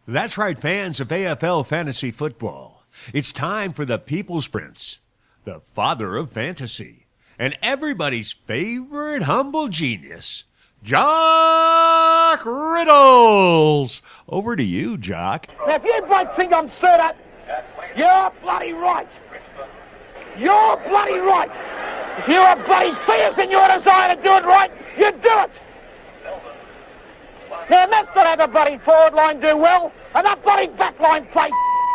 That's right, fans of AFL Fantasy Football. It's time for the People's Prince, the father of fantasy, and everybody's favorite humble genius, Jock Riddles. Over to you, Jock. Now, if you might think I'm stirred up, you're bloody right. You're bloody right. If you are bloody fierce in your desire to do it right, you do it. Now, that's not how the bloody forward line do well, and that bloody back line play.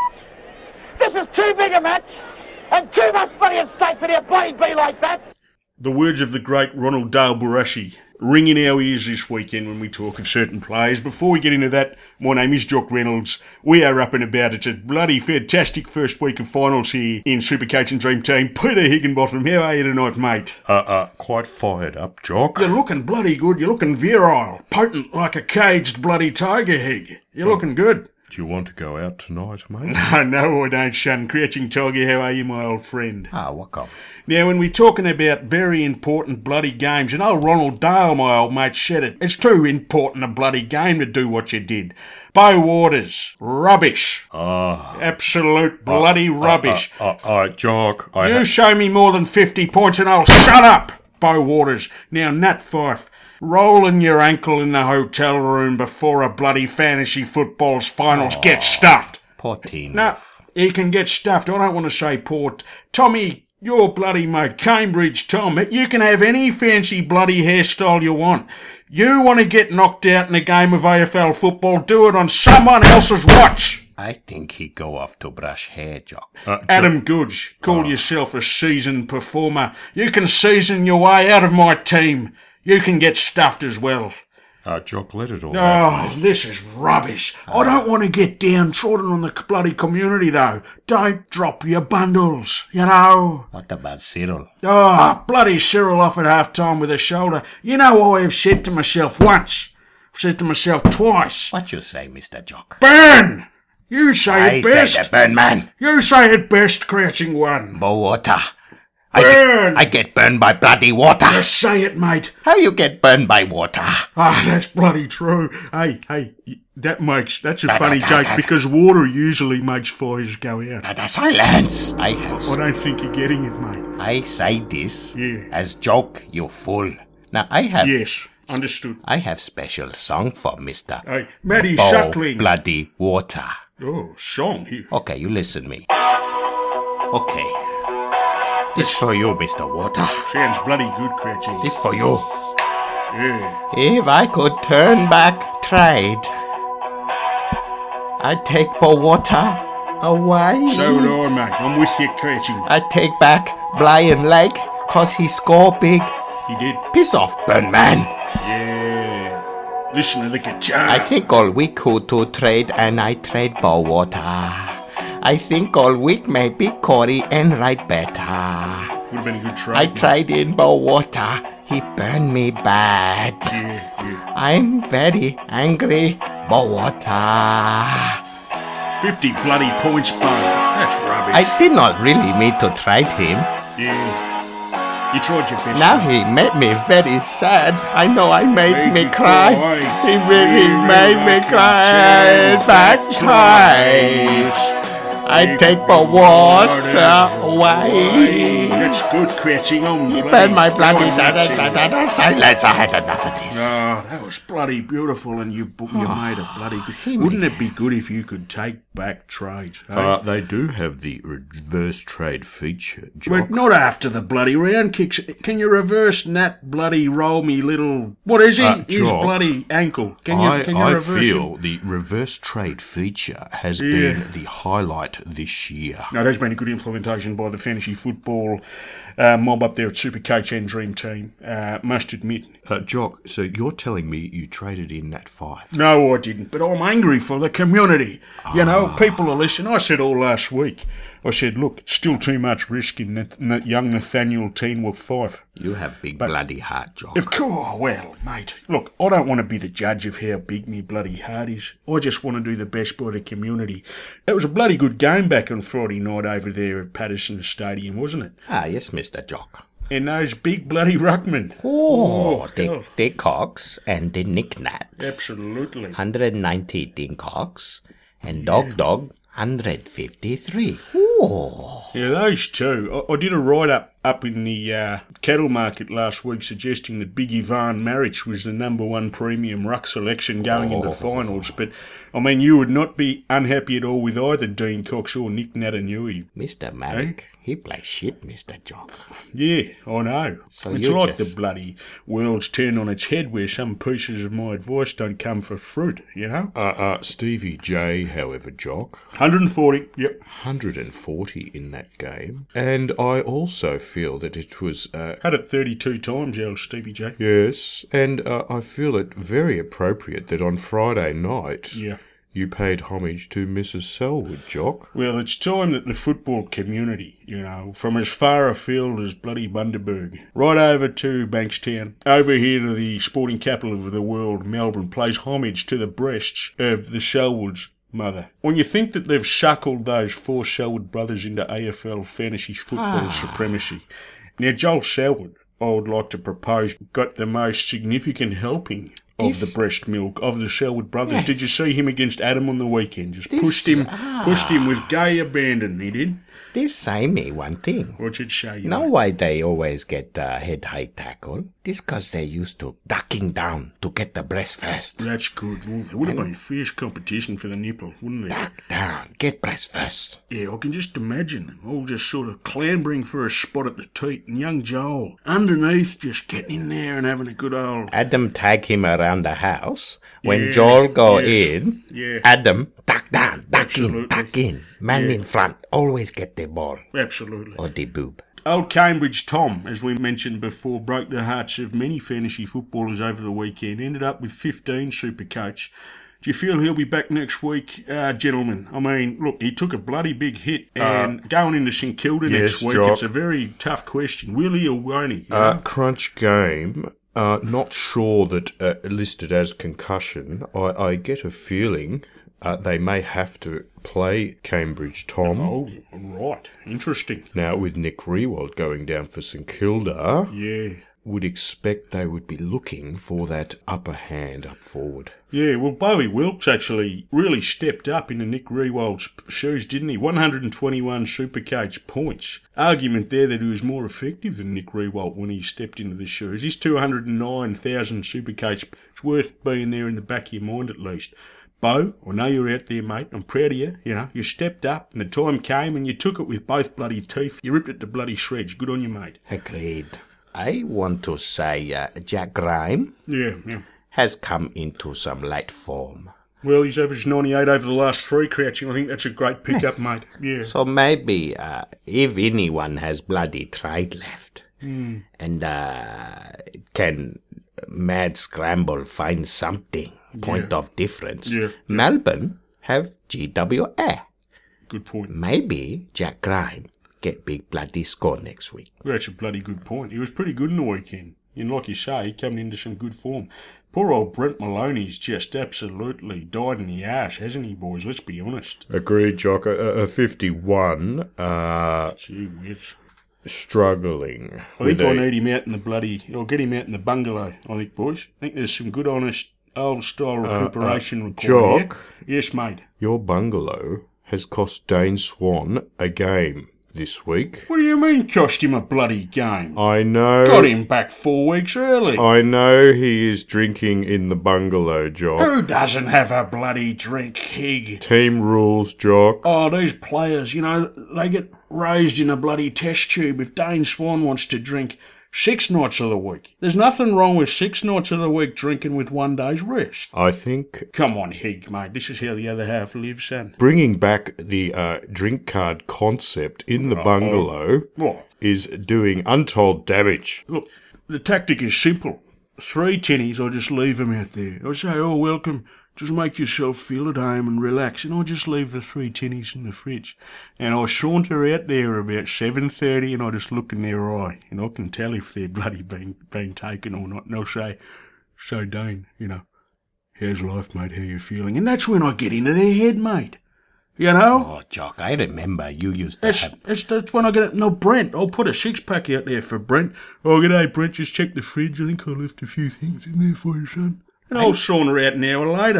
This is too big a match, and too much money at stake for their bloody be like that. The words of the great Ronald Dale Borashi ring in our ears this weekend when we talk of certain players. Before we get into that, my name is Jock Reynolds. We are up and about. It's a bloody fantastic first week of finals here in Supercoach and Dream Team. Peter Higginbotham, how are you tonight, mate? Quite fired up, Jock. You're looking bloody good. You're looking virile, potent like a caged bloody tiger, Hig. You're looking good. Do you want to go out tonight, mate? No, I don't, son. Crouching Tiger, how are you, my old friend? Welcome. Now, when we're talking about very important bloody games, and old Ronald Dale, my old mate, said it, it's too important a bloody game to do what you did. Beau Waters, rubbish. Absolute bloody rubbish. Jock. You show me more than 50 points and I'll shut up, Beau Waters. Now, Nat Fyfe, rolling your ankle in the hotel room before a bloody fantasy football's finals get stuffed. Poor team. No, he can get stuffed. I don't want to say poor. Tommy, you're bloody mate. Cambridge Tom. You can have any fancy bloody hairstyle you want. You want to get knocked out in a game of AFL football, do it on someone else's watch. I think he'd go off to brush hair, Jock. Adam Goods, call yourself a seasoned performer. You can season your way out of my team. You can get stuffed as well. Jock, let it all out. This is rubbish. I don't want to get downtrodden on the bloody community, though. Don't drop your bundles, you know. What about Cyril? Bloody Cyril off at half-time with a shoulder. You know I have said to myself once, said to myself twice. What you say, Mr. Jock? Burn! You say it best. I say the burn, man. You say it best, Crouching One. Beau Water. Burn! I get burned by bloody water. Just say it, mate. How you get burned by water? That's bloody true. Hey, that's a funny joke because water usually makes fires go out. Silence! I don't think you're getting it, mate. I say this as joke, you fool. Now I have... Yes, understood. I have special song for Mr. Hey, Matty Beau Suckling. bloody water. Oh, song here. Okay, you listen me. Okay. This for you, Mr. Water. Sounds bloody good, Crouching. This for you. Yeah. If I could turn back trade, I'd take Beau Water away. So would I, mate. I'm with you, Crouching. I'd take back Brian Lake, cause he scored big. He did. Piss off, Burn Man. Yeah. Listen to the guitar. I think all week could to trade, and I trade Beau Water. I think all week maybe Corey and write better. Would have been a good trade. I tried in Beau Water. He burned me bad. Yeah. I'm very angry, Beau Water. 50 bloody points, Beau. That's rubbish. I did not really mean to trade him. Yeah. You tried your best. Now he made me very sad. I know I made me cry. He really made me cry. Back twice. I take Beau Water away. That's good, Crouching. He burned my bloody silence. I had enough of this. That was bloody beautiful, and you made a bloody good. Wouldn't it be good if you could take back trades? They do have the reverse trade feature, Jock. But not after the bloody round kicks. Can you reverse Nat bloody roll me little... What is he? His Jock, bloody ankle. Can you reverse I feel him? the reverse trade feature has been the highlight this year. No, there's been a good implementation by the fantasy football mob up there at Supercoach and Dream Team, must admit. Jock, so you're telling me you traded in Nat Fyfe? No, I didn't, but I'm angry for the community. You know, people are listening. I said all last week, I said, look, still too much risk in that young Nathaniel Teenwolf Fyfe. You have big bloody heart, Jock. Of course, well, mate, look, I don't want to be the judge of how big me bloody heart is. I just want to do the best by the community. It was a bloody good game back on Friday night over there at Patterson Stadium, wasn't it? Yes, Mr. Jock. And those big bloody ruckmen. Dick Cox and the Nick Nat. Absolutely. 190 Dean Cox And Dog 153. Yeah, those two. I did a write-up in the cattle market last week suggesting that Big Ivan Maric was the number one premium ruck selection going into finals, but, I mean, you would not be unhappy at all with either Dean Cox or Nick Natanui. Mr. Maric, he plays shit, Mr. Jock. Yeah, I know. So it's you like just- the bloody world's turned on its head where some pieces of my advice don't come for fruit, you know? Stevie J, however, Jock, 140, yep. 140 in that game. And I also feel that it was... Had it 32 times, old Stevie J. yes, and I feel it very appropriate that on Friday night... Yeah. You paid homage to Mrs. Selwood, Jock. Well, it's time that the football community, you know, from as far afield as bloody Bundaberg, right over to Bankstown, over here to the sporting capital of the world, Melbourne, pays homage to the breasts of the Selwood's mother. When you think that they've suckled those four Selwood brothers into AFL fantasy football supremacy, now Joel Selwood, I would like to propose, got the most significant helping of the breast milk of the Selwood brothers. Yes. Did you see him against Adam on the weekend? Just pushed him with gay abandon, he did. This say me one thing. What's it say? You Know mate? why they always get head-high tackle? This cause they used to ducking down to get the breast first. That's good. Well, there would have been fierce competition for the nipple, wouldn't there? Duck down, get breast first. Yeah, I can just imagine them all just sort of clambering for a spot at the teat, and young Joel underneath just getting in there and having a good old... Adam tag him around the house. When Yeah, Joel go yes, in, yeah. Adam duck down, duck Absolutely. in, duck in. Man in front, always get the ball Absolutely. or the boob. Old Cambridge Tom, as we mentioned before, broke the hearts of many fantasy footballers over the weekend. Ended up with 15 Supercoach. Do you feel he'll be back next week, gentlemen? I mean, look, he took a bloody big hit, and going into St Kilda next yes, week, Jock. it's a very tough question. Will he or won't he? you Uh, know? Crunch game. Not sure that listed as concussion. I get a feeling they may have to play Cambridge Tom. Oh, right. Interesting. Now, with Nick Riewoldt going down for St Kilda, Yeah. would expect they would be looking for that upper hand up forward. Yeah, well, Bowie Wilkes actually really stepped up into Nick Riewoldt's shoes, didn't he? 121 Supercoach points. Argument there that he was more effective than Nick Riewoldt when he stepped into the shoes. His 209,000 Supercoach, it's worth being there in the back of your mind at least. Bo, I know you're out there, mate. I'm proud of you. You know, you stepped up and the time came and you took it with both bloody teeth. You ripped it to bloody shreds. Good on you, mate. Agreed. I want to say Jack Grime Yeah. has come into some light form. Well, he's averaged 98 over the last three, Crouching. I think that's a great pickup, mate. Yeah. So maybe if anyone has bloody trade left and can mad scramble find something, point of difference, Yeah. Melbourne have GWA. Good point. Maybe Jack Grime get big bloody score next week. Well, that's a bloody good point. He was pretty good in the weekend. And like you say, he coming into some good form. Poor old Brent Maloney's just absolutely died in the arse, hasn't he, boys? Let's be honest. Agreed, Jock. A 51, Gee whiz. struggling. I think I need him out in the bloody... I'll get him out in the bungalow, I think, boys. I think there's some good, honest, old-style recuperation required. Jock? Here. Yes, mate. Your bungalow has cost Dane Swan a game this week. What do you mean cost him a bloody game? I know. Got him back 4 weeks early. I know he is drinking in the bungalow, Jock. Who doesn't have a bloody drink, Hig? Team rules, Jock. Oh, these players, you know, they get raised in a bloody test tube if Dane Swan wants to drink 6 nights of the week. There's nothing wrong with 6 nights of the week drinking with 1 day's rest. I think Come on, Hig, mate. This is how the other half lives, son. bringing back the drink card concept in the bungalow What? is doing untold damage. Look, the tactic is simple. 3 tinnies, I just leave them out there. I say, oh, welcome. Just make yourself feel at home and relax. And I just leave the 3 tinnies in the fridge. And I saunter out there about 7:30 and I just look in their eye. And I can tell if they're bloody been taken or not. And they'll say, so Dane, you know, how's life, mate? How you feeling? And that's when I get into their head, mate. You know? Oh, Jock, I remember you used to have... That's when I get it. No, Brent. I'll put a 6-pack out there for Brent. Oh, g'day, Brent. Just check the fridge. I think I left a few things in there for you, son. And I'll saunter out an hour later,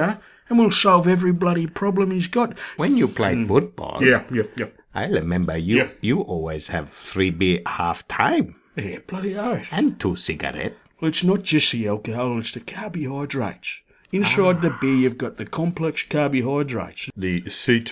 and we'll solve every bloody problem he's got. When you play football, Yeah. I remember you Yeah. you always have 3 beer half time Yeah, bloody oath. and 2 cigarette. Well, it's not just the alcohol, it's the carbohydrates. Inside the beer, you've got the complex carbohydrates. The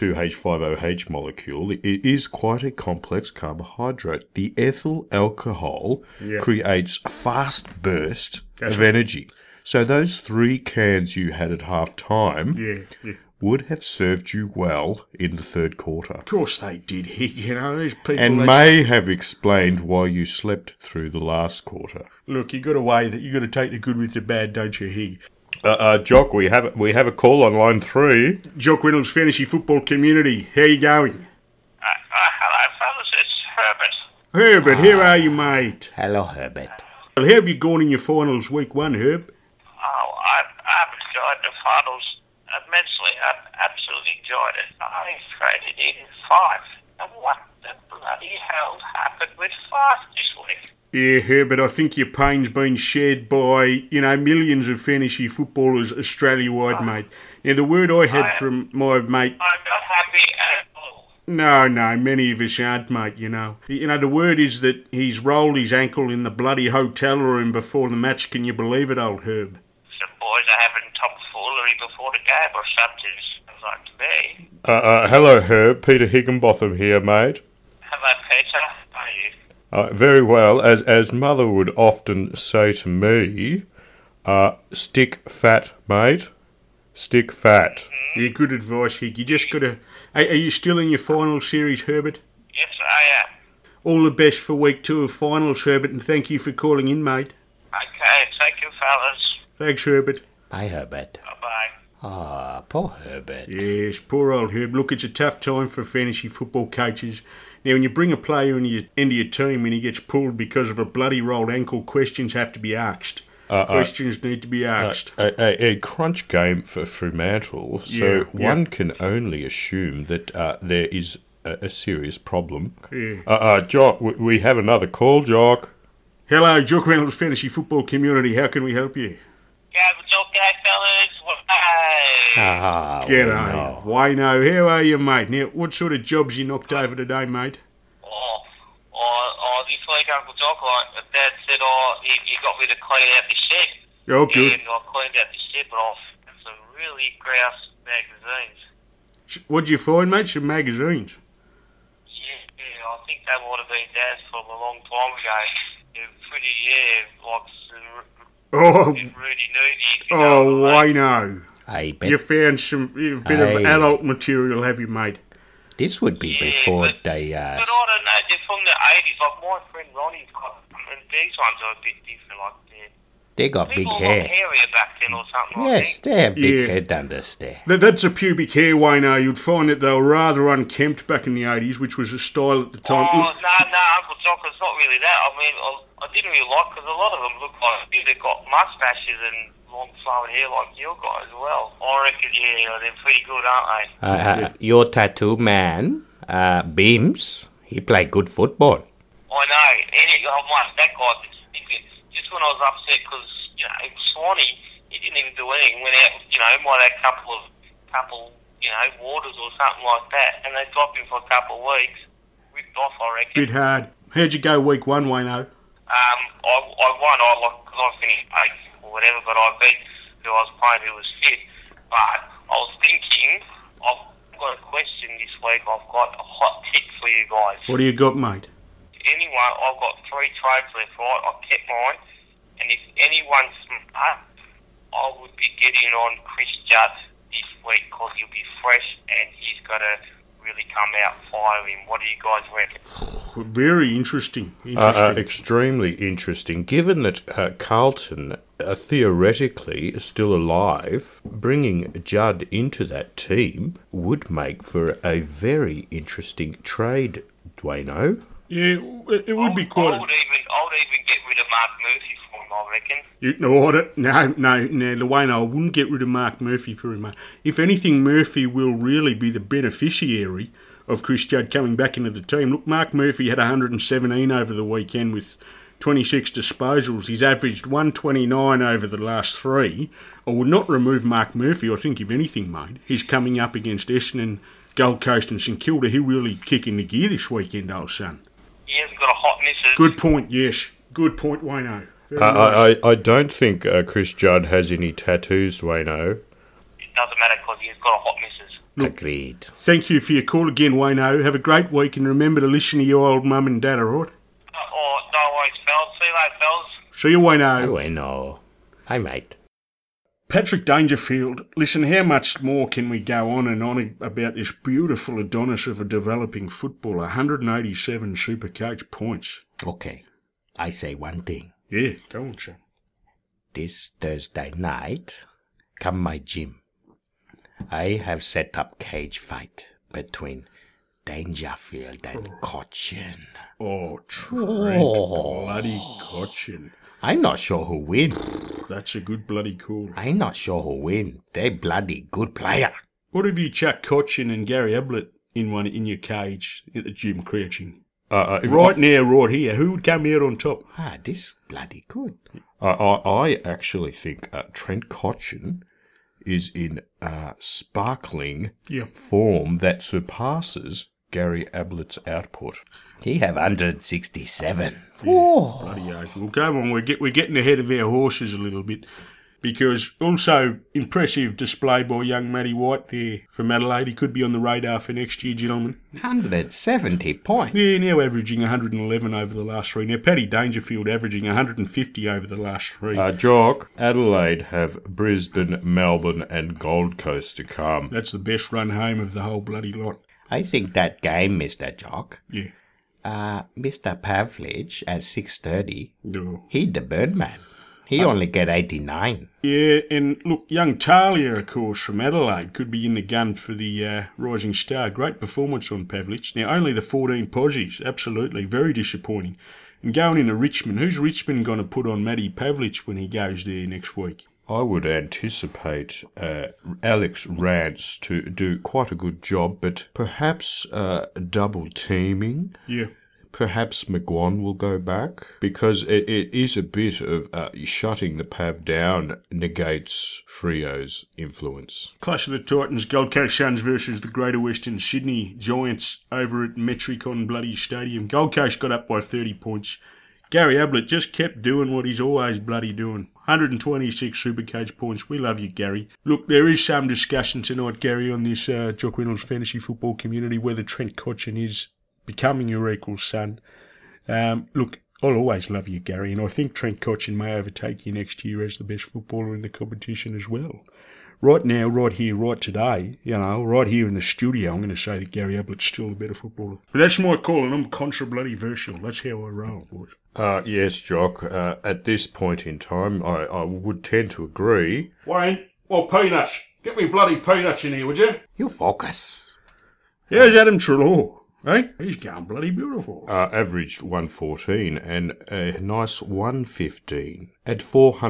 C2H5OH molecule is quite a complex carbohydrate. The ethyl alcohol creates a fast burst of energy. So those 3 cans you had at half time would have served you well in the third quarter. Of course they did, you know, there's people And that... may have explained why you slept through the last quarter. Look, you got to weigh that. You got to take the good with the bad, don't you, Hig? Jock, we have a call on line 3. Jock Reynolds, Fantasy Football Community. How you going? Hello, fellas. It's Herbert. Herbert, how are you, mate? Hello, Herbert. Well, how have you gone in your finals week 1, Herb? Oh, I've enjoyed the finals immensely. I've absolutely enjoyed it. I traded in 5. And what the bloody hell happened with 5 this week? Yeah, Herbert, I think your pain's been shared by, millions of fantasy footballers Australia-wide, mate. Now, the word I had from my mate... I'm not happy at all. No, many of us aren't, mate, you know. The word is that he's rolled his ankle in the bloody hotel room before the match. Can you believe it, old Herb? Some boys are having tomfoolery before the game or something. Sounds like to me. Hello, Herb. Peter Higginbotham here, mate. Hello, Peter. How are you? Very well. As Mother would often say to me, stick fat, mate. Stick fat. Yeah, good advice, Hig. You just got to... Are you still in your final series, Herbert? Yes, I am. All the best for week 2 of finals, Herbert, and thank you for calling in, mate. Okay, thank you, fellas. Thanks, Herbert. Bye, Herbert. Bye-bye. Ah, poor Herbert. Yes, poor old Herb. Look, it's a tough time for fantasy football coaches. Now, when you bring a player into your team and he gets pulled because of a bloody rolled ankle, questions have to be asked. Questions need to be asked. A crunch game for Fremantle, so one can only assume that there is a serious problem. Yeah. Jock, we have another call, Jock. Hello, Jock Reynolds Fantasy Football Community. How can we help you? Yeah, it's okay, fellas. Hey. Ah, G'day. Wayno, how are you, mate? Now, what sort of jobs you knocked over today, mate? This week, Uncle Doc, Dad said, he got me to clean out the shed. Oh, good. And I cleaned out the shed, but I found some really grouse magazines. What'd you find, mate? Some magazines? Yeah, I think they might have been Dad's from a long time ago. They're pretty, like some really nudie. Wayno. I bet You found a bit of adult material, have you, mate? this would be Yeah, before but- they... But I don't know, they're from the 80s. Like, my friend Ronnie's got them, and these ones are a bit different. Like, They got big people were hair. hairier back then or something. I Yes, think. they have big Yeah. head under there. That's a pubic hair, Wayno. You'd find that they were rather unkempt back in the 80s, which was a style at the time. Oh, Look, no, Uncle Doc, it's not really that. I mean, I didn't really like, because a lot of them look like they've got mustaches and long flowing hair like you guys as well. I reckon, they're pretty good, aren't they? Your tattoo man, Beams, he played good football. I know. That guy was thinking, just when I was upset, because, Swanee, he didn't even do anything. Went out, might have a couple, waters or something like that, and they dropped him for a couple of weeks. Ripped off, I reckon. bit hard. How'd you go week 1, Wayno? I won, because I finished 8th or whatever, but I beat who I was playing who was fit. But I was thinking, I've got a question this week. I've got a hot tip for you guys. What do you got, mate? Anyway, I've got 3 trades left, right? I've kept mine. And if anyone's smart, I would be getting on Chris Judd this week because he'll be fresh and he's got to really come out firing. What do you guys reckon? Very interesting. Extremely interesting. Given that Carlton are theoretically still alive, bringing Judd into that team would make for a very interesting trade, Dwayno. Yeah, it would be quite... I would even get rid of Mark Murphy for him, I reckon. No, Wayno, I wouldn't get rid of Mark Murphy for him, mate. If anything, Murphy will really be the beneficiary of Chris Judd coming back into the team. Look, Mark Murphy had 117 over the weekend with 26 disposals. He's averaged 129 over the last 3. I would not remove Mark Murphy. I think, if anything, mate, he's coming up against Essendon, Gold Coast and St Kilda. He'll really kick into gear this weekend, old son. He hasn't got a hot missus. Good point, yes. Good point, Wayno. I don't think Chris Judd has any tattoos, Wayno. It doesn't matter because he's got a hot missus. Agreed. Thank you for your call again, Wayno. Have a great week and remember to listen to your old mum and dad, alright? Oh, no worries, fellas. See you later, fellas. See you, Wayno. Oh, I know. Hi, mate. Patrick Dangerfield, listen, how much more can we go on and on about this beautiful Adonis of a developing footballer? 187 Supercoach points. Okay. I say one thing. Yeah, go on, son. This Thursday night, come my gym. I have set up cage fight between Dangerfield and Cochin. Oh, Trent bloody Cochin. I'm not sure who win. That's a good bloody call. I'm not sure who win. They bloody good player. What if you chuck Cochin and Gary Ablett in your cage at the gym crouching? Now, right here, who would come out on top? This bloody good. I actually think Trent Cotchin is in sparkling form that surpasses Gary Ablett's output. He have 167. Bloody oath. Well, come on, we're getting ahead of our horses a little bit. Because also impressive display by young Matty White there from Adelaide. He could be on the radar for next year, gentlemen. 170 points. Yeah, now averaging 111 over the last 3. Now, Paddy Dangerfield averaging 150 over the last 3. Jock, Adelaide have Brisbane, Melbourne and Gold Coast to come. That's the best run home of the whole bloody lot. I think that game, Mr. Jock. Yeah. Mr. Pavlich at 6:30. No. He the Birdman. He only get 89. Yeah, and look, young Talia, of course, from Adelaide, could be in the gun for the Rising Star. Great performance on Pavlich. Now, only the 14 posies. Absolutely. Very disappointing. And going into Richmond, who's Richmond going to put on Matty Pavlich when he goes there next week? I would anticipate Alex Rance to do quite a good job, but perhaps double teaming. Yeah. Perhaps McGuan will go back, because it is a bit of shutting the Pav down negates Frio's influence. Clash of the Titans, Gold Coast Suns versus the Greater Western Sydney Giants over at Metricon bloody Stadium. Gold Coast got up by 30 points. Gary Ablett just kept doing what he's always bloody doing. 126 Supercoach points. We love you, Gary. Look, there is some discussion tonight, Gary, on this Jock Reynolds fantasy football community, whether Trent Cotchin is becoming your equal, son. Look, I'll always love you, Gary, and I think Trent Cotchin may overtake you next year as the best footballer in the competition as well. Right now, right here, right today, right here in the studio, I'm going to say that Gary Ablett's still the better footballer. But that's my call, and I'm contra-bloody-versial. That's how I roll, boys. Yes, Jock. At this point in time, I would tend to agree. Wayne, peanuts. Get me bloody peanuts in here, would you? You focus. Here's Adam Trelaw. Hey, he's going bloody beautiful. Averaged 114 and a nice 115 at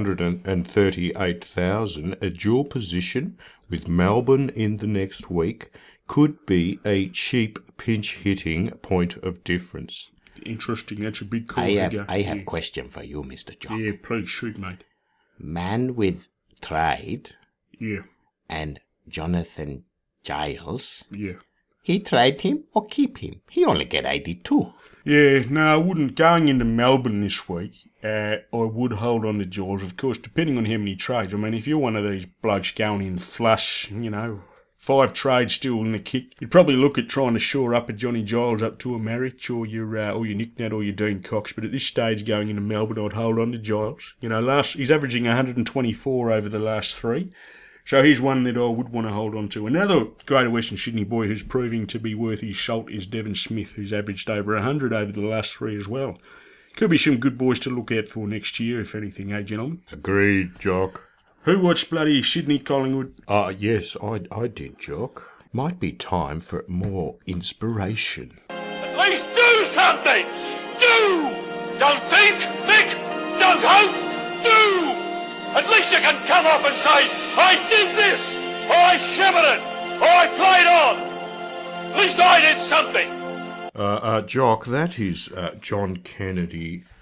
438,000. A dual position with Melbourne in the next week could be a cheap pinch-hitting point of difference. Interesting. That's a big call. I have question for you, Mr. Jock. Yeah, please shoot, mate. Man with trade. Yeah. And Jonathan Giles. Yeah. He trade him or keep him. He only get 82. Yeah, no, I wouldn't. Going into Melbourne this week, I would hold on to Giles, of course, depending on how many trades. I mean, if you're one of these blokes going in flush, 5 trades still in the kick, you'd probably look at trying to shore up a Johnny Giles up to a Marriage or your Nick Nat or your Dean Cox. But at this stage, going into Melbourne, I'd hold on to Giles. He's averaging 124 over the last 3. So he's one that I would want to hold on to. Another Greater Western Sydney boy who's proving to be worth his salt is Devon Smith, who's averaged over 100 over the last 3 as well. Could be some good boys to look out for next year, if anything, gentlemen? Agreed, Jock. Who watched bloody Sydney Collingwood? Yes, I did, Jock. Might be time for more inspiration. At least do something! Do! Don't think! Don't hope! Do! At least you can come up and say, I did this, or I shivered it, or I played on. At least I did something. Jock, that is John Kennedy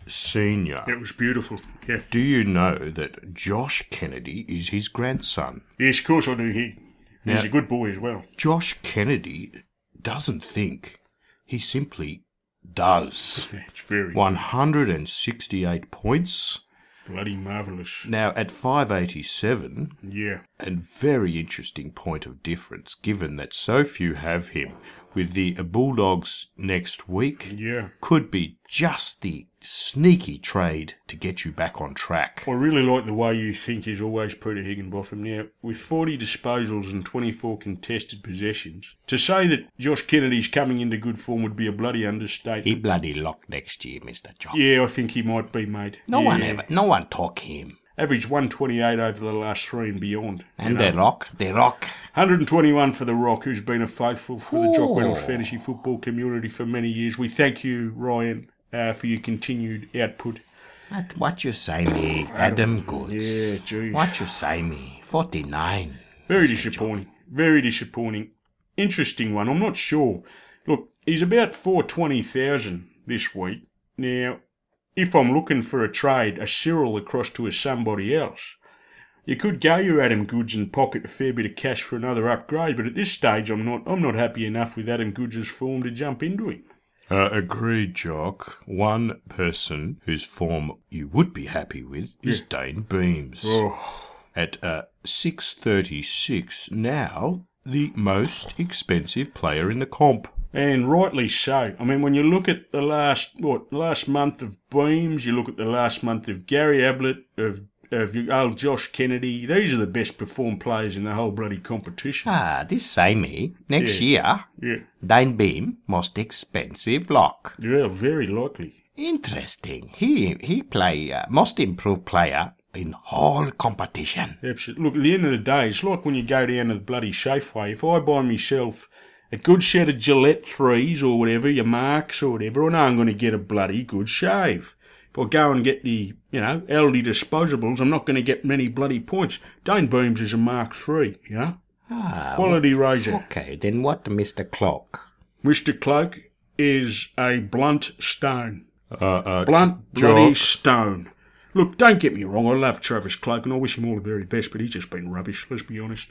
Sr. It was beautiful, yeah. Do you know that Josh Kennedy is his grandson? Yes, of course I do. He's a good boy as well. Josh Kennedy doesn't think. He simply does. It's very 168 points. bloody marvellous. Now, at 587, Yeah. and very interesting point of difference, given that so few have him, with the Bulldogs next week, Yeah. could be just the sneaky trade to get you back on track. I really like the way you think is always Peter Higginbotham. Now, with 40 disposals and 24 contested possessions, to say that Josh Kennedy's coming into good form would be a bloody understatement. He bloody locked next year, Mr. Jock. Yeah, I think he might be, mate. No Yeah. one talk him. Averaged 128 over the last three and beyond. And they rock. 121 for the Rock, who's been a faithful for the Jock Reynolds fantasy football community for many years. We thank you, Ryan, for your continued output. What you say me, Adam Goods? Yeah, geez. What you say me, 49. Very disappointing. Very disappointing. Interesting one. I'm not sure. Look, he's about 420,000 this week. Now, if I'm looking for a trade, a Cyril across to a somebody else, you could go your Adam Goods and pocket a fair bit of cash for another upgrade, but at this stage I'm not happy enough with Adam Goods' form to jump into him. Agreed, Jock. One person whose form you would be happy with is Dane Beams. Oh. At 636, now the most expensive player in the comp. And rightly so. I mean, when you look at the last month of Beams, you look at the last month of Gary Ablett, of your old Josh Kennedy, these are the best performed players in the whole bloody competition. This say me, next year, Yeah. Dane Beam, most expensive lock. Yeah, very likely. Interesting. He play most improved player in whole competition. Absolutely. Look, at the end of the day, it's like when you go down to the bloody Safeway. If I buy myself a good set of Gillette 3s or whatever, your Marks or whatever, I know I'm going to get a bloody good shave. If I go and get the, Aldi disposables, I'm not going to get many bloody points. Dane Beams is a Mark 3, Quality razor. Okay, then what, Mr. Cloak? Mr. Cloak is a blunt stone. Blunt Jock. bloody stone. Look, don't get me wrong, I love Travis Cloak and I wish him all the very best, but he's just been rubbish, let's be honest.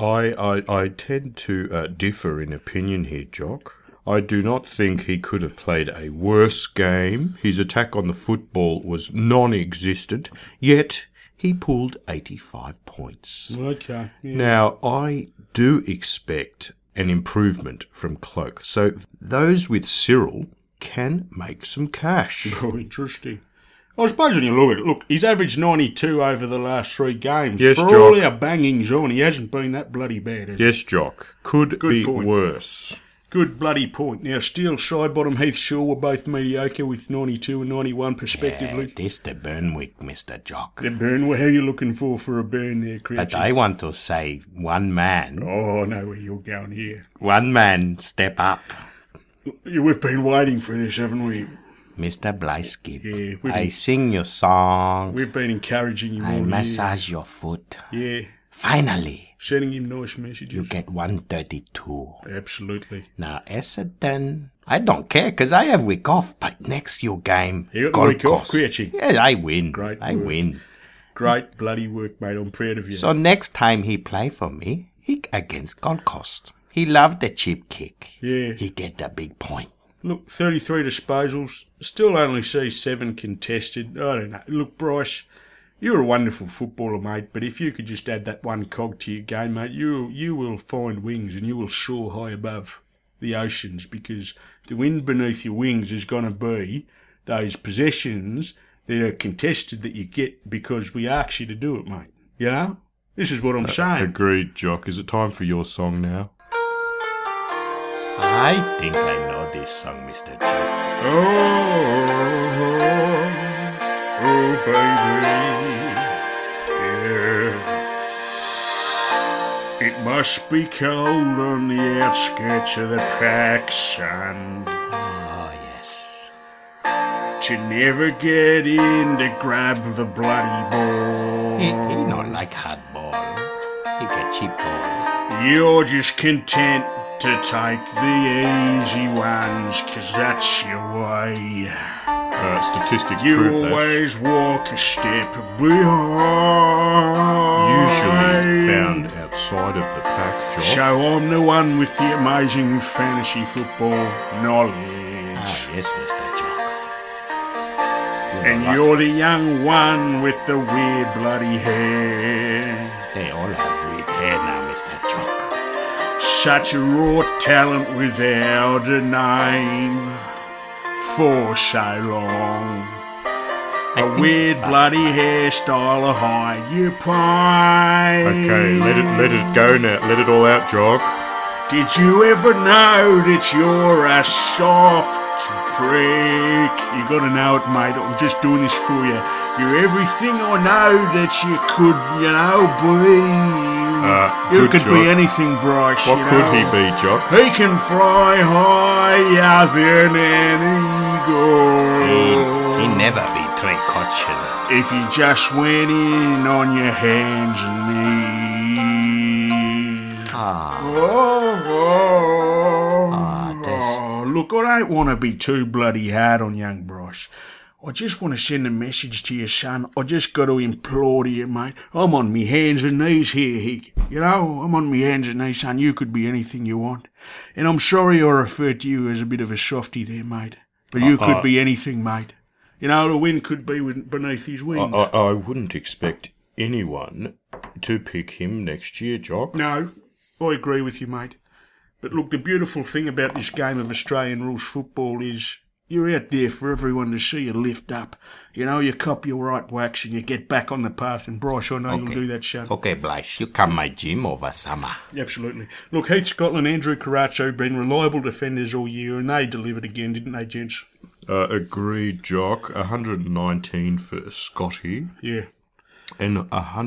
I tend to differ in opinion here, Jock. I do not think he could have played a worse game. His attack on the football was non-existent, yet he pulled 85 points. Okay. Yeah. Now, I do expect an improvement from Cloak, so those with Cyril can make some cash. Oh, interesting. I suppose when you look at it, look, he's averaged 92 over the last three games. Yes, For Jock. all our bangings on, he hasn't been that bloody bad, has he? Yes, Jock. Could Good be point. worse. Good bloody point. Now, Steele, Sidebottom, Heath Shaw were both mediocre with 92 and 91 respectively. This the burn week, Mr. Jock. The burn, well, how are you looking for a burn there, Crouchy? But I want to say one man. Oh, I know where you're going here. One man step up. We've been waiting for this, haven't we? Mr. Blyskip. Yeah, we've I sing your song. We've been encouraging him all I year. massage your foot. Yeah, Finally, sending him nice messages. you get 132. Absolutely. Now, Essendon, I don't care because I have week off, but next your game, You got the Gold week off, Coast. Crouchy. Yeah, I win. Great I work. win. Great bloody work, mate. I'm proud of you. So next time he play for me, he against Gold Coast. He loved the cheap kick. Yeah. He get the big point. Look, 33 disposals, still only see 7 contested. I don't know. Look, Bryce, you're a wonderful footballer, mate, but if you could just add that one cog to your game, mate, you will find wings and you will soar high above the oceans, because the wind beneath your wings is going to be those possessions that are contested that you get because we ask you to do it, mate. You know? This is what I'm saying. Agreed, Jock. Is it time for your song now? I think I know this song, Mr. Jock. Oh, baby, yeah. It must be cold on the outskirts of the pack, son, Oh, yes. to never get in to grab the bloody ball. He not like hard ball. He get cheap ball. You're just content to take the easy ones, 'cause that's your way. Statistics You prove that. always walk a step behind. Usually found outside of the pack, Jock. So I'm the one with the amazing fantasy football knowledge. Yes, Mr. Jock. And you're the young one with the weird bloody hair. They all have weird hair now, Mr. Jock. Such a raw talent without a name for so long. A weird bloody hairstyle to hide your pain. Okay, let it go now. Let it all out, Jock. Did you ever know that you're a soft prick? You gotta know it, mate. I'm just doing this for you. You're everything I know that you could, be. You good could be Jock. anything, Bryce. What you could know. he be, Jock? He can fly higher than an eagle. He never be Trey Cotchin. If you just went in on your hands and knees. Look, I don't want to be too bloody hard on young Bryce. I just want to send a message to your son. I just got to implore to you, mate. I'm on me hands and knees here, Hick. I'm on me hands and knees, son. You could be anything you want. And I'm sorry I referred to you as a bit of a softy there, mate. But you could be anything, mate. The wind could be beneath his wings. I wouldn't expect anyone to pick him next year, Jock. No, I agree with you, mate. But look, the beautiful thing about this game of Australian rules football is you're out there for everyone to see you lift up. You cop your right whacks and you get back on the path. And Bryce, I know you'll do that, son. Okay, Blythe, you come my gym over summer. Absolutely. Look, Heath Scotland, Andrew Caracho been reliable defenders all year, and they delivered again, didn't they, gents? Agreed, Jock. 119 for Scotty Yeah, and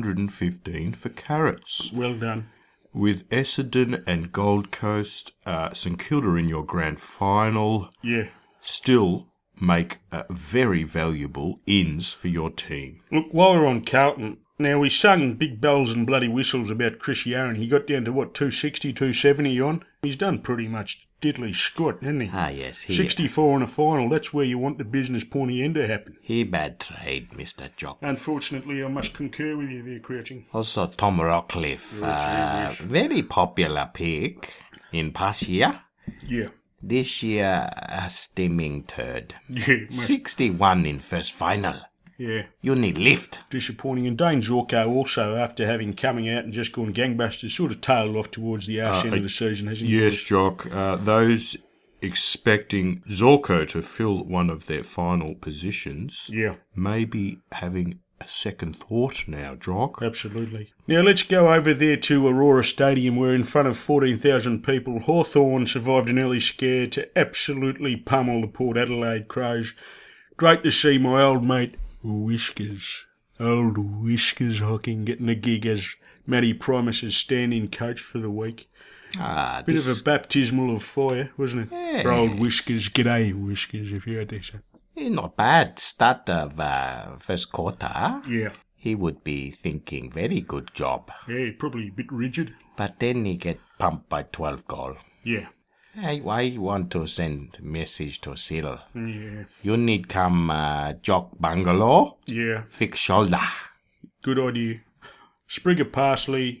115 for Carrots. well done. With Essendon and Gold Coast, St Kilda in your grand final, Yeah. still make very valuable ins for your team. Look, while we're on Carlton, now we sung big bells and bloody whistles about Chris Yarran. He got down to, 260, 270 on? He's done pretty much diddly squat, hasn't he? Yes, he 64 in a final, that's where you want the business pointy end to happen. he bad trade, Mr. Jock. Unfortunately, I must concur with you there, Crouching. Also, Tom Rockcliffe, very popular pick in past year. Yeah. This year, a steaming turd. Yeah, mate. 61 in first final. Yeah. You need lift. Disappointing. And Dane Zorko also, after having coming out and just gone gangbusters, sort of tailed off towards the arse end of the season, hasn't he? Yes, Jock. Those expecting Zorko to fill one of their final positions Yeah. may be having a second thought now, Jock. Absolutely. Now let's go over there to Aurora Stadium where in front of 14,000 people Hawthorn survived an early scare to absolutely pummel the Port Adelaide Crows. Great to see my old mate Whiskers, old Whiskers Hocking getting a gig as Matty Primus's stand-in coach for the week. Bit of a baptismal of fire, wasn't it? For old Whiskers. G'day Whiskers, if you heard this. Not bad. Start of first quarter. Yeah. He would be thinking very good job. Yeah, probably a bit rigid. But then he get pumped by 12 goal. Yeah. I want to send message to Cyril. Yeah. You need come jog bungalow, Yeah. fix shoulder. Good idea. Sprig of parsley.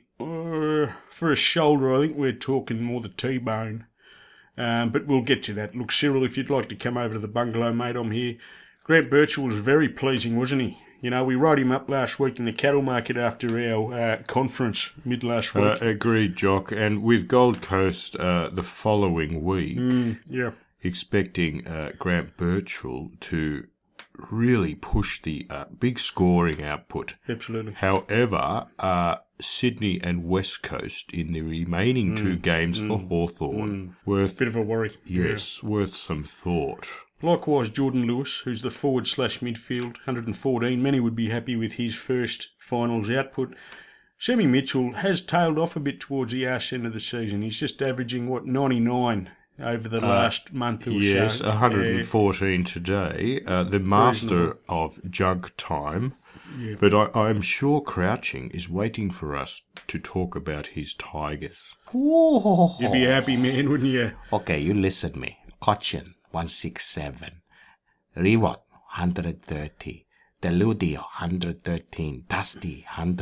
For a shoulder, I think we're talking more the T-bone. But we'll get to that. Look, Cyril, if you'd like to come over to the bungalow, mate, I'm here. Grant Birchall was very pleasing, wasn't he? We wrote him up last week in the cattle market after our conference mid last week. Agreed, Jock. And with Gold Coast the following week, Yeah. expecting Grant Birchall to really push the big scoring output. Absolutely. However, Sydney and West Coast in the remaining two games for Hawthorn worth Bit of a worry. yes, worth some thought. Likewise, Jordan Lewis, who's the forward/midfield, 114. Many would be happy with his first finals output. Sammy Mitchell has tailed off a bit towards the arse end of the season. He's just averaging, 99 over the last month or Yes, so. 114 today. The master of jug time. Yeah. But I'm sure Crouching is waiting for us to talk about his Tigers. You'd be a happy man, wouldn't you? Okay, you listen me. Cochin, 167. Reward, 130. Deludio, 113. Dusty,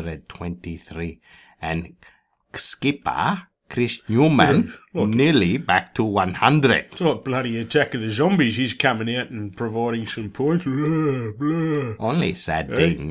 123. And skipper, Chris Newman, nearly back to 100. It's like bloody Attack of the Zombies. He's coming out and providing some points. Blah, blah. Only sad thing,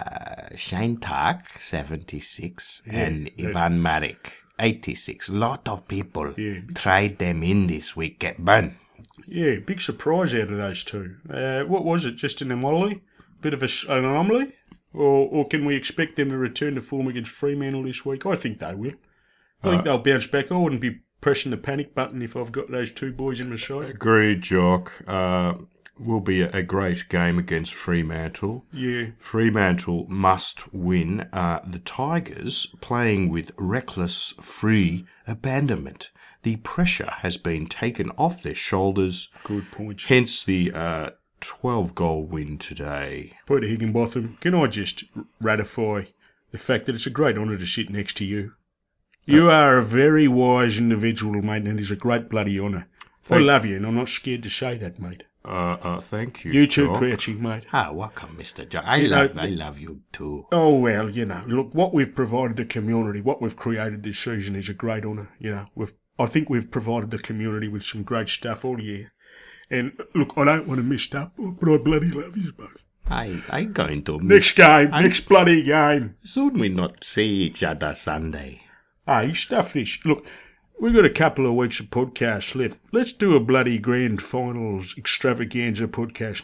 Shane Tark, 76, and Ivan Marek, 86. Lot of people tried them in this week, get burned. Yeah, big surprise out of those two. What was it, just an anomaly? Bit of an anomaly? Or can we expect them to return to form against Fremantle this week? I think they will. I think they'll bounce back. I wouldn't be pressing the panic button if I've got those two boys in my side. Agreed, Jock. Will be a great game against Fremantle. Yeah. Fremantle must win. The Tigers playing with reckless, free abandonment. The pressure has been taken off their shoulders. Good point. Hence the 12-goal win today. Peter Higginbotham, can I just ratify the fact that it's a great honour to sit next to you? You are a very wise individual, mate, and it is a great bloody honour. I love you, and I'm not scared to say that, mate. Thank you, You too, Jock. Crouchy, mate. Welcome, Mr. John. I love you too. Oh, well, look, what we've provided the community, what we've created this season is a great honour. I think we've provided the community with some great stuff all year. And, look, I don't want to mess up, but I bloody love you both. I'm going to Next game, next bloody game. Soon we not see each other Sunday. Hey, stuff this. Look, we've got a couple of weeks of podcasts left. Let's do a bloody grand finals extravaganza podcast.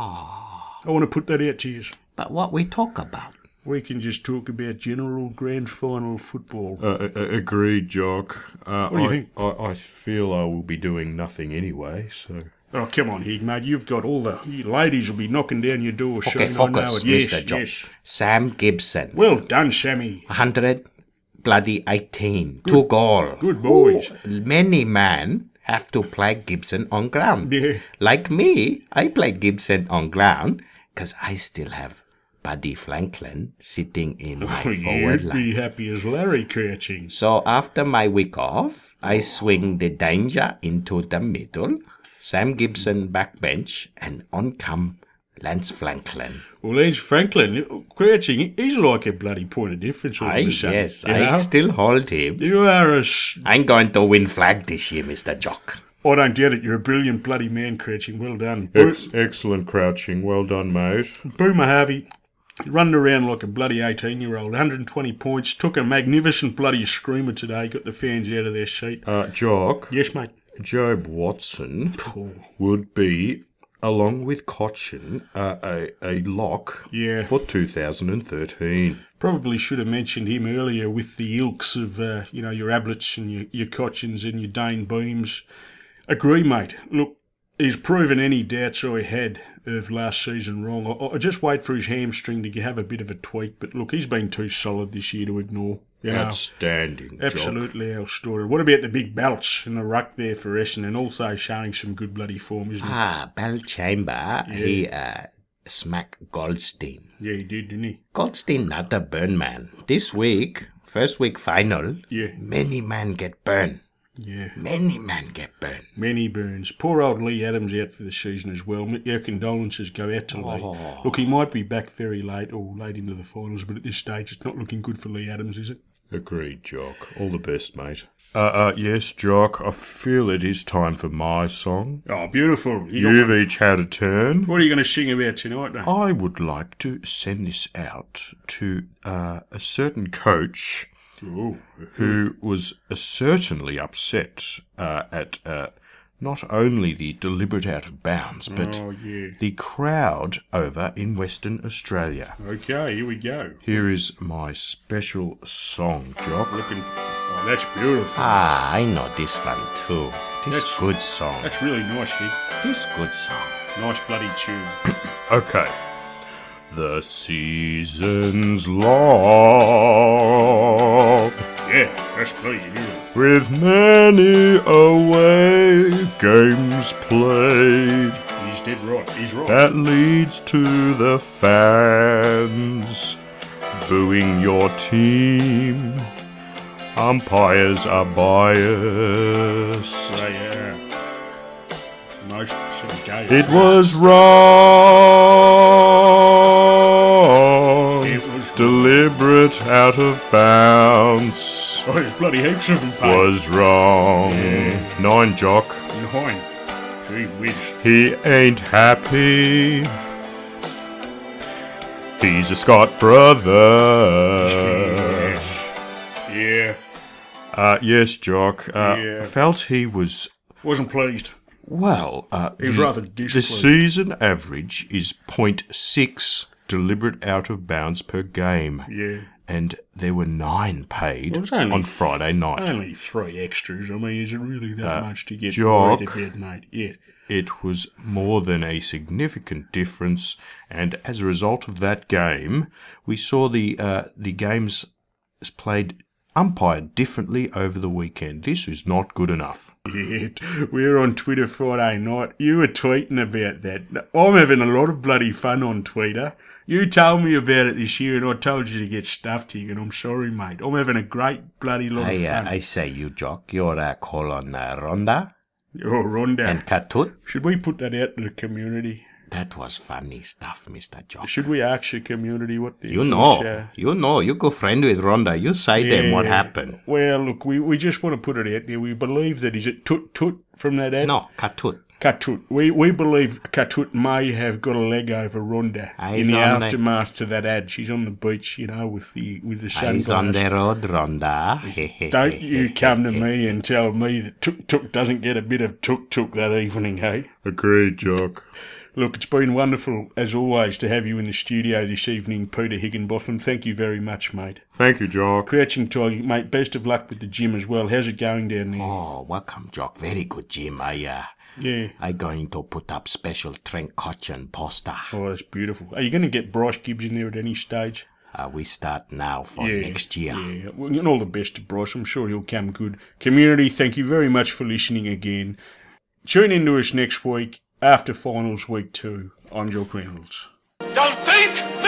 I want to put that out to you. But what we talk about? We can just talk about general grand final football. Agreed, Jock. What do you think? I feel I will be doing nothing anyway, so... Oh, come on, Hig, mate. You've got all the... You ladies will be knocking down your door soon. Okay, focus, I know it. Mr. Josh. Sam Gibson. Well done, Sammy. 118. 2 goal. Good boys. Many men have to play Gibson on ground. Yeah. Like me, I play Gibson on ground because I still have Buddy Franklin sitting in my forward You'd line. be happy as Larry crouching. So after my week off, I swing the danger into the middle, Sam Gibson backbench, and on come Lance Franklin. Well, Lance Franklin, crouching, he's like a bloody point of difference all of a sudden. Yes, you I know? still hold him. You are I'm going to win flag this year, Mr. Jock. I don't get it. You're a brilliant bloody man, crouching. Well done. Excellent crouching. Well done, mate. Boomer Harvey. Running around like a bloody 18-year-old. 120 points. Took a magnificent bloody screamer today. Got the fans out of their seat. Jock. Yes, mate. Job Watson would be, along with Cochin, a lock for 2013. Probably should have mentioned him earlier with the ilks of, your Ablets and your Cochins and your Dane Beams. Agree, mate. Look, he's proven any doubts I had of last season wrong. I just wait for his hamstring to have a bit of a tweak. But look, he's been too solid this year to ignore. Outstanding, absolutely our story. What about the big belts in the ruck there for Essendon, also showing some good bloody form, isn't he? Bell Chamber, he smacked Goldstein. Yeah, he did, didn't he? Goldstein not a burn man. This week, first week final, many men get burned. Yeah. Many men get burned. Many burns. Poor old Lee Adams out for the season as well. Our condolences go out to Lee. Look, he might be back very late or late into the finals, but at this stage it's not looking good for Lee Adams, is it? Agreed, Jock. All the best, mate. Yes, Jock, I feel it is time for my song. Oh, beautiful. You've each had a turn. What are you going to sing about tonight, though? I would like to send this out to a certain coach who was certainly upset at not only the deliberate out of bounds, but the crowd over in Western Australia. Okay, here we go. Here is my special song, Jock. Oh, that's beautiful. I know this one too. This good song. That's really nice, Nick. This good song. Nice bloody tune. Okay. The season's long. Yeah, that's bloody good. With many away games played. He's dead right. He's right. That leads to the fans booing your team. Umpires are biased. They are. Most gay. It was wrong. It was deliberate out of bounds. Oh, there's bloody heaps of them, Pete. Was wrong. 9, Jock. 9. Gee whiz. He ain't happy. He's a Scott brother. Yeah. Yes, Jock. Yeah. Felt he was... Wasn't pleased. Well, He was rather the displeased. season average is 0.6 deliberate out of bounds per game. Yeah. And there were 9 paid Well, it was only on Friday night. Only 3 extras. I mean, is it really that much to get Jock. worried about, mate? Yeah. It was more than a significant difference, and as a result of that game, we saw the games played umpired differently over the weekend. This is not good enough. Yeah, we were on Twitter Friday night. You were tweeting about that. I'm having a lot of bloody fun on Twitter. You told me about it this year and I told you to get stuffed here, and I'm sorry, mate. I'm having a great bloody lot of fun. I say you, Jock. You're calling Ronda Oh, Rhonda. and Katut. Should we put that out to the community? That was funny stuff, Mr. Jock. Should we ask the community what they You know, you go friend with Ronda. You say them what happened. Well, look, we just want to put it out there. We believe that, is it Tut from that ad? No, Katut. Katut. We believe Katut may have got a leg over Rhonda in the aftermath to that ad. She's on the beach, you know, with the sunglasses. He's on the road, Ronda. Don't you come to me and tell me that Tuk doesn't get a bit of Tuk that evening, hey? Agreed, Jock. Look, it's been wonderful, as always, to have you in the studio this evening, Peter Higginbotham. Thank you very much, mate. Thank you, Jock. Crouching Tiger, mate, best of luck with the gym as well. How's it going down there? Oh, welcome, Jock. Very good, Jim. Yeah. I going to put up special Trent Cotchin poster. Oh, that's beautiful. Are you going to get Bryce Gibbs in there at any stage? We start now for next year. Yeah, well, and all the best to Bryce. I'm sure he'll come good. Community, thank you very much for listening again. Tune in to us next week after finals week 2. I'm Jock Reynolds. Don't think,